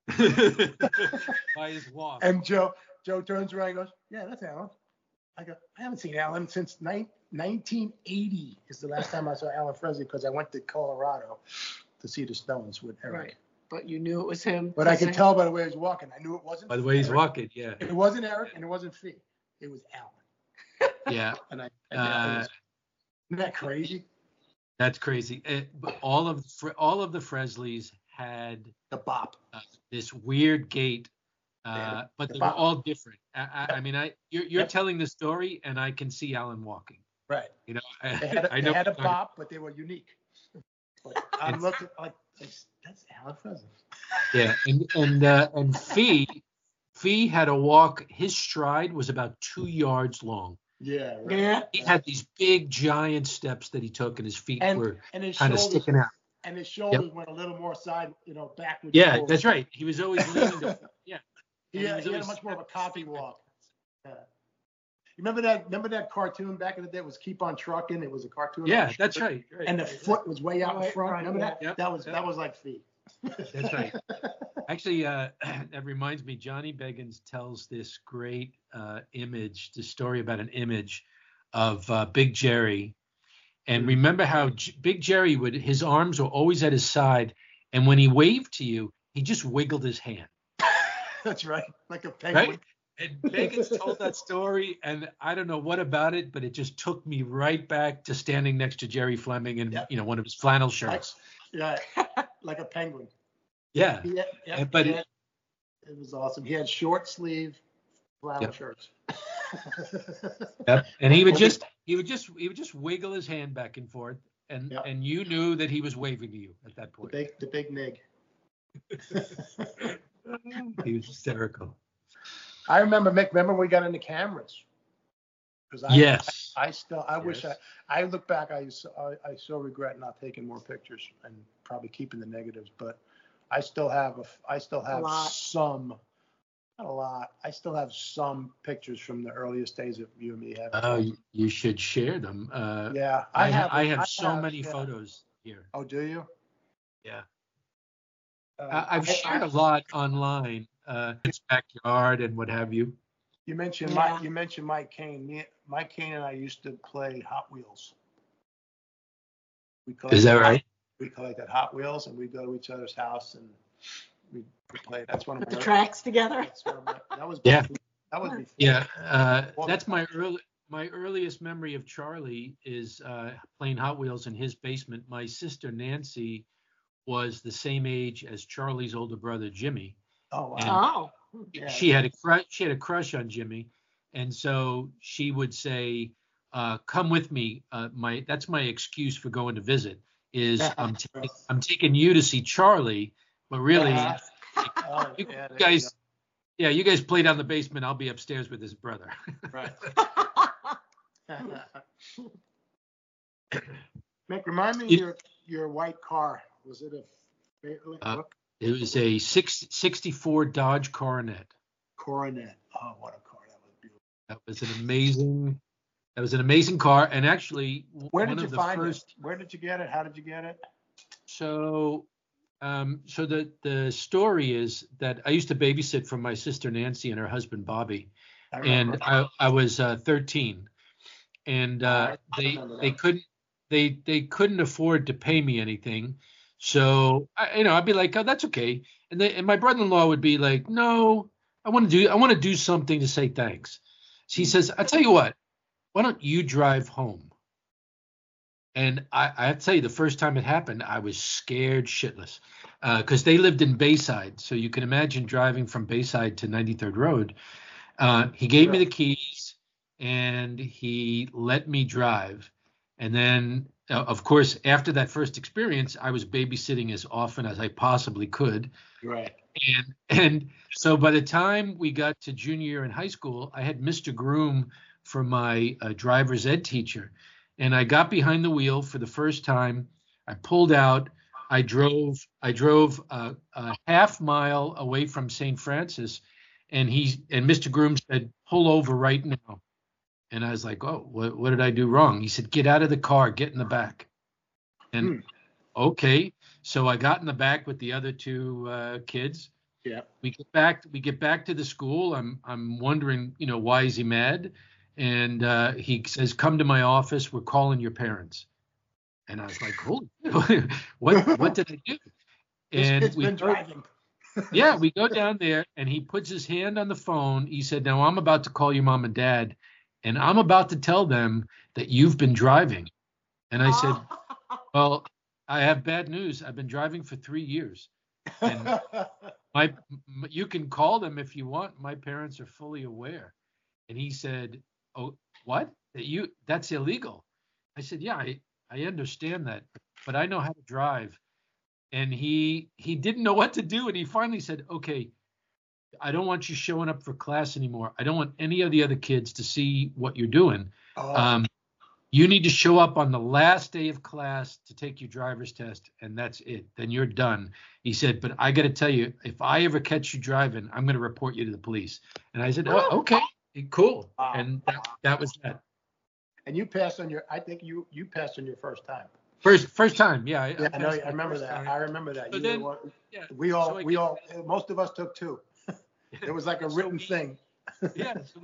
By his walk.
And Joe turns around and goes, yeah, that's Alan. I go, I haven't seen Alan since 1980 is the last time I saw Alan Frizzly, because I went to Colorado to see the Stones with Eric.
Right. But you knew it was him.
But I could tell by the way he was walking. I knew it wasn't.
By the way he's
Eric.
walking, yeah.
It wasn't Eric and it wasn't Fee. It was Alan.
Yeah.
And isn't that crazy?
That's crazy. But all of the Fresleys had
The bop.
this weird gait, but they were all different. I mean, you're telling the story, and I can see Alan walking.
Right.
You know,
They had a bop, but they were unique. But I'm looking like that's Alan Frizzly.
Yeah, and Fee had a walk. His stride was about 2 yards long.
Yeah. Right.
Yeah.
He had these big, giant steps that he took, and his feet were
his
kind of sticking out.
And his shoulders went a little more backwards.
Yeah,
forward.
that's right. He was always leaning.
He had a much more of a copy walk. Yeah. You remember that cartoon back in the day? It was Keep on Trucking. It was a cartoon.
Yeah, that's right.
And the foot was way out in front.
Right,
Remember that?
Yep.
That was like Fee.
That's right. Actually, that reminds me, Johnny Beggins tells this great the story about an image of Big Jerry. And remember how Big Jerry his arms were always at his side. And when he waved to you, he just wiggled his hand.
That's right. Like a penguin.
Right? And Beggins told that story, and I don't know what about it, but it just took me right back to standing next to Jerry Fleming in one of his flannel shirts.
Like a penguin.
Yeah.
It was awesome. He had short sleeve flannel shirts.
Yep. And he would just wiggle his hand back and forth, and you knew that he was waving to you at that point.
The big nig.
He was hysterical.
I remember, Mick. Remember when we got into cameras?
Yes.
I wish I look back. I so regret not taking more pictures and probably keeping the negatives. But I still have some. Not a lot. I still have some pictures from the earliest days that you and me had.
Oh, you should share them.
Yeah,
I have so many photos here.
Oh, do you?
Yeah. I've shared a lot online. It's backyard and what have you.
You mentioned Mike Kane. Mike Kane and I used to play Hot Wheels.
Is that right?
We collected Hot Wheels, and we'd go to each other's house and we play. That's one of
the tracks together.
That was
before. Yeah. That's my earliest memory of Charlie is playing Hot Wheels in his basement. My sister Nancy was the same age as Charlie's older brother Jimmy.
Oh wow!
She had a crush on Jimmy, and so she would say, "Come with me." That's my excuse for going to visit. Is I'm taking you to see Charlie, but really, you guys play down the basement. I'll be upstairs with his brother.
Right. Mick, remind me your white car. Was it a
It was a 64 Dodge Coronet.
Coronet. Oh, what a car! That was beautiful.
That was an amazing car, and actually
Where
one
did you
of the
find
first.
it? Where did you get it? How did you get it?
So, so the story is that I used to babysit for my sister Nancy and her husband Bobby, and I was 13, and they couldn't afford to pay me anything, so I'd be like, oh, that's okay, and my brother-in-law would be like, no, I want to do something to say thanks. So he says, I'll tell you what, why don't you drive home? And I have to tell you, the first time it happened, I was scared shitless because they lived in Bayside. So you can imagine driving from Bayside to 93rd Road. He gave me the keys and he let me drive. And then, of course, after that first experience, I was babysitting as often as I possibly could.
Right.
And so by the time we got to junior year in high school, I had Mr. Groom for my driver's ed teacher. And I got behind the wheel for the first time. I pulled out. I drove a half mile away from St. Francis, and Mr. Groom said, "Pull over right now." And I was like, "Oh, what did I do wrong?" He said, "Get out of the car, get in the back." And okay, so I got in the back with the other two kids.
Yeah.
We get back to the school. I'm wondering, why is he mad? And he says, "Come to my office. We're calling your parents." And I was like, "Holy, what did I do?" And we
driving.
Yeah, we go down there, and he puts his hand on the phone. He said, "Now I'm about to call your mom and dad, and I'm about to tell them that you've been driving." And I said, "Well, I have bad news. I've been driving for 3 years, and you can call them if you want. My parents are fully aware." And he said, "Oh, what? That's illegal." I said, "Yeah, I understand that, but I know how to drive." And he didn't know what to do, and he finally said, "Okay, I don't want you showing up for class anymore. I don't want any of the other kids to see what you're doing. You need to show up on the last day of class to take your driver's test, and that's it. Then you're done." He said, "But I got to tell you, if I ever catch you driving, I'm going to report you to the police." And I said, "Oh, okay, cool."
Wow.
And that was that.
And you passed on I think you passed on your first time.
First time, yeah.
I know. I remember that.
Time.
I remember that.
So then,
we all, most of us took two. It was like a written thing.
Yeah. So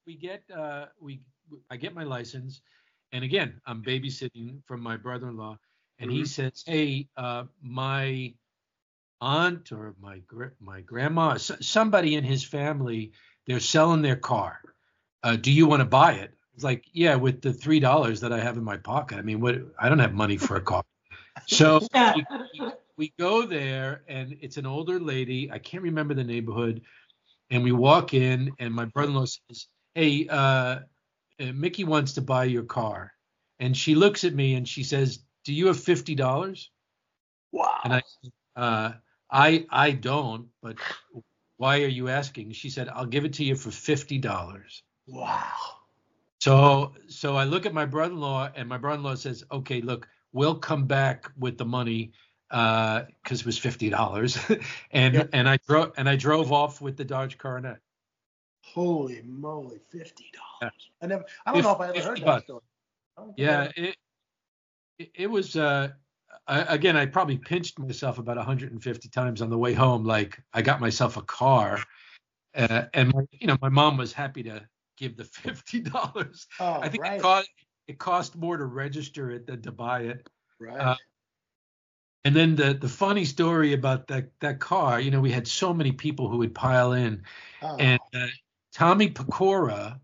I get my license, and again, I'm babysitting from my brother-in-law, and he says, "Hey, my aunt or my grandma, somebody in his family, they're selling their car. Do you want to buy it?" It's like, "Yeah, with the $3 that I have in my pocket. I mean, I don't have money for a car." So we go there, and it's an older lady. I can't remember the neighborhood. And we walk in, and my brother-in-law says, "Hey, Mickey wants to buy your car." And she looks at me and she says, "Do you have $50?
Wow.
And I said, I don't, but why are you asking?" She said, "I'll give it to you for $50.
Wow.
So I look at my brother-in-law, and my brother-in-law says, "Okay, look, we'll come back with the money," because it was $50, and I drove off with the Dodge Coronet.
Holy moly, $50.
Yeah.
I don't know if I ever heard that story.
Yeah, it was. Again, I probably pinched myself about 150 times on the way home. Like, I got myself a car, and my mom was happy to give the $50. I think it cost more to register it than to buy it.
Right.
And then the funny story about that car, we had so many people who would pile in, and Tommy Pecora,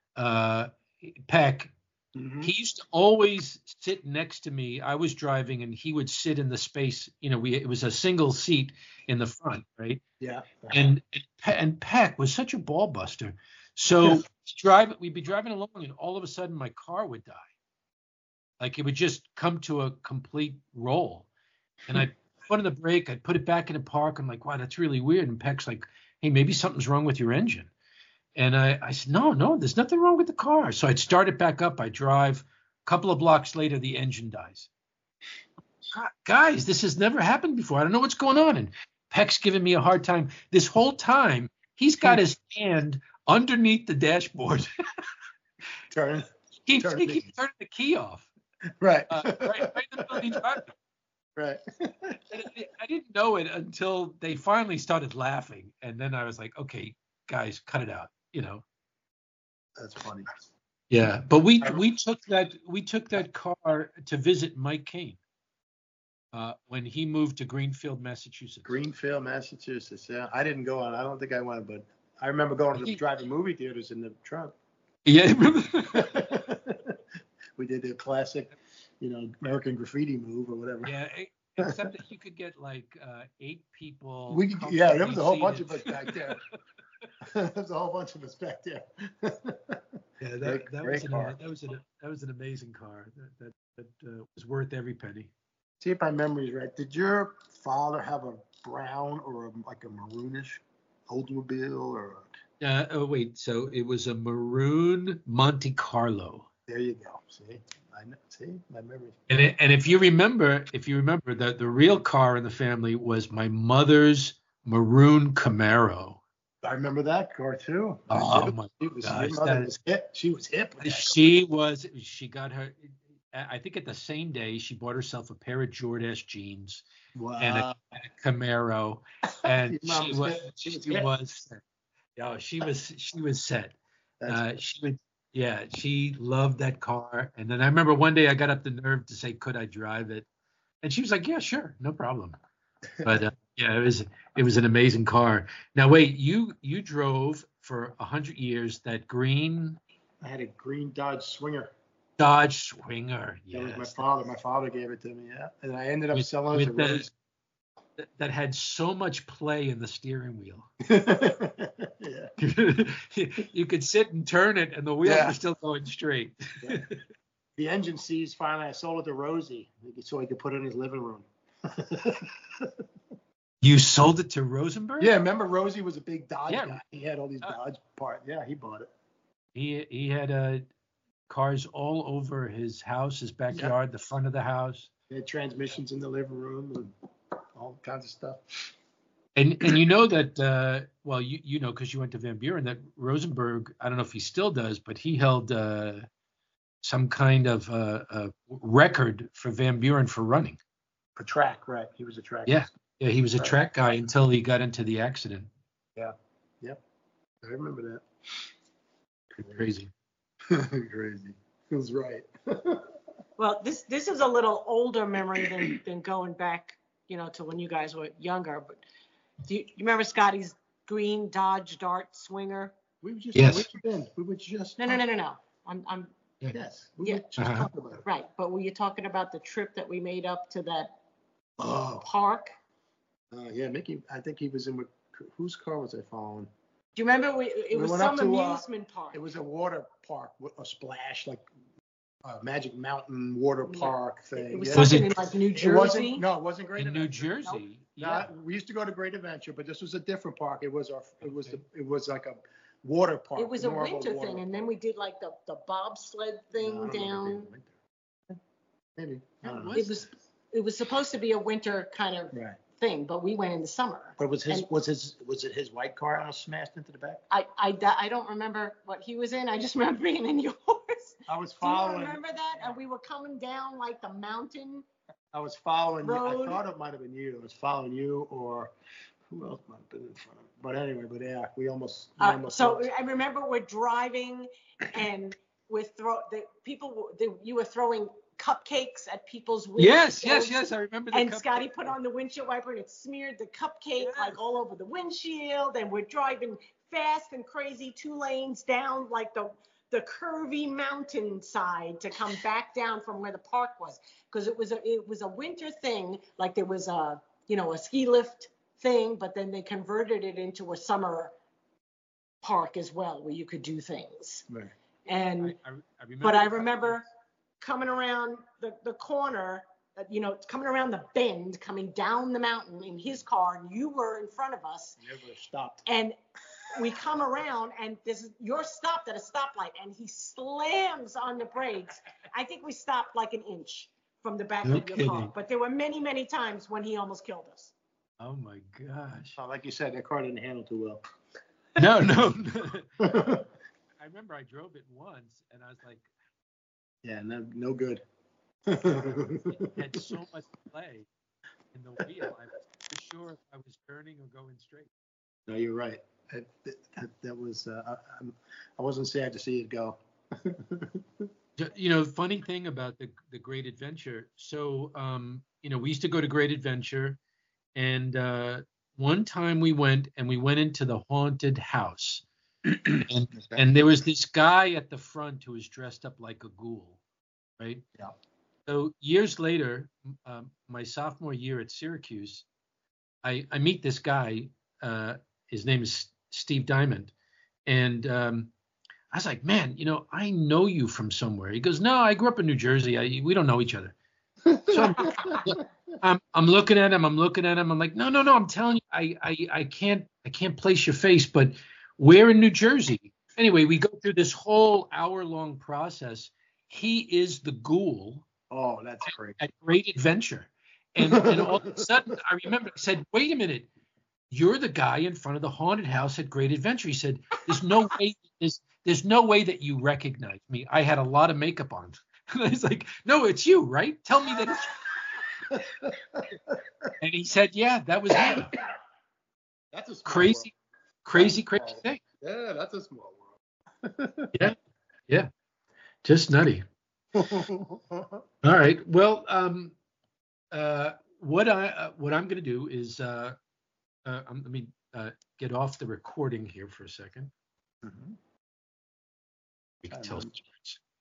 Peck, he used to always sit next to me. I was driving, and he would sit in the space. It was a single seat in the front, right?
Yeah.
And Peck was such a ball buster. So we'd be driving along, and all of a sudden my car would die. Like, it would just come to a complete roll. And I'd put on the brake, I'd put it back in the park. I'm like, "Wow, that's really weird." And Peck's like, "Hey, maybe something's wrong with your engine." And I said, no, there's nothing wrong with the car. So I'd start it back up. I drive. A couple of blocks later, the engine dies. Guys, this has never happened before. I don't know what's going on. And Peck's giving me a hard time. This whole time, he's got his hand underneath the dashboard.
Turn.
He keeps turning the key off.
Right.
Right in the middle of me driving.
Right.
I didn't know it until they finally started laughing, and then I was like, okay, guys, cut it out.
That's funny.
Yeah, but we took that car to visit Mike Caine when he moved to Greenfield, Massachusetts.
Greenfield, Massachusetts. Yeah, I didn't go on. I don't think I went, but I remember going to the driving movie theaters in the trunk.
Yeah.
We did the classic, American Graffiti move or whatever.
Yeah, except that you could get like 8 people.
There was a whole bunch of us back there. There was a whole bunch of us back there.
Yeah, that was an amazing car. That was worth every penny.
See if my memory is right. Did your father have a brown or like a maroonish Oldsmobile or?
Wait. So it was a maroon Monte Carlo.
There you go. See, I know. See, my memory.
And if you remember, the real car in the family was my mother's maroon Camaro.
I remember that car too.
Oh my gosh,
your mother was hip. She was hip.
She got her. I think at the same day she bought herself a pair of Jordache jeans and a Camaro, and she was set. She loved that car. And then I remember one day I got up the nerve to say, could I drive it? And she was like, yeah, sure, no problem. But it was an amazing car. Now wait, you drove for 100 years that green.
I had a green Dodge Swinger.
Dodge Swinger.
Yes. That was my father. My father gave it to me. Yeah, and I ended up selling it to Rose.
That had so much play in the steering wheel.
Yeah.
You could sit and turn it, and the wheels were still going straight.
Yeah. The engine seized finally. I sold it to Rosie so he could put it in his living room.
You sold it to Rosenberg?
Yeah, remember Rosie was a big Dodge guy. He had all these Dodge parts. Yeah, he bought it.
He had cars all over his house, his backyard, the front of the house.
He had transmissions in the living room and all kinds of stuff.
And you know that, well, you know because you went to Van Buren, that Rosenberg, I don't know if he still does, but he held some kind of record for Van Buren for running.
For track, right. He was a track.
Yeah, he was a track guy until he got into the accident.
Yeah, yep. I remember that.
Crazy.
Crazy. Feels right.
Well, this is a little older memory than going back, to when you guys were younger. But do you remember Scotty's green Dodge Dart Swinger?
We were just.
Yes.
We were just.
No. I'm.
Yes. We were just talking about it.
Right, but were you talking about the trip that we made up to that park?
Yeah, Mickey. I think he was in. Whose car was I following?
Do you remember it was some amusement park?
It was a water park, a splash, like a Magic Mountain water park thing.
It was something in like New Jersey.
It wasn't Great Adventure.
New Jersey.
Nope. We used to go to Great Adventure, but this was a different park. It was like a water park.
It was a winter thing, and then we did like the bobsled thing down.
Maybe. I don't know.
It was supposed to be a winter kind of thing, but we went in the summer.
But was it his white car almost smashed into the back?
I don't remember what he was in. I just remember being in yours.
I was following.
Do you remember that? And we were coming down like the mountain.
I was following
road.
You. I thought it might have been you. I was following you, or who else might have been in front of me. But anyway, we almost.
So I remember we're driving, and you were throwing cupcakes at people's windshields.
Yes, I remember that.
And Scotty put on the windshield wiper and it smeared the cupcake like all over the windshield, and we're driving fast and crazy 2 lanes down like the curvy mountainside to come back down from where the park was, because it was a winter thing, like there was a ski lift thing, but then they converted it into a summer park as well where you could do things.
Right.
And I remember coming around the corner, coming around the bend, coming down the mountain in his car, and you were in front of us.
Never stopped.
And we come around, and you're stopped at a stoplight, and he slams on the brakes. I think we stopped like an inch from the back of your car. But there were many, many times when he almost killed us.
Oh my gosh.
Oh, like you said, that car didn't handle too well.
No. I remember I drove it once and I was like,
Yeah, no good.
it had so much play in the wheel. I wasn't sure if I was turning or going straight.
No, you're right. That was I wasn't sad to see it go.
Funny thing about the Great Adventure. So, we used to go to Great Adventure, and one time we went into the haunted house, and there was this guy at the front who was dressed up like a ghoul, right?
Yeah.
So years later, my sophomore year at Syracuse, I meet this guy. His name is Steve Diamond, and I was like, man, I know you from somewhere. He goes, no, I grew up in New Jersey. We don't know each other. So I'm looking at him. I'm like, no. I'm telling you, I can't place your face, but we're in New Jersey. Anyway, we go through this whole hour-long process. He is the ghoul.
Oh, that's great.
At Great Adventure. And all of a sudden, I remember, I said, wait a minute. You're the guy in front of the haunted house at Great Adventure. He said, there's no way that you recognize me. I had a lot of makeup on. And I was like, no, it's you, right? Tell me that it's you. And he said, yeah, that was me.
That's a small
crazy thing.
Yeah, that's a small world.
Yeah. Just nutty. All right. Well, what I'm going to do is let me get off the recording here for a second.
Mm-hmm.
We can tell stories.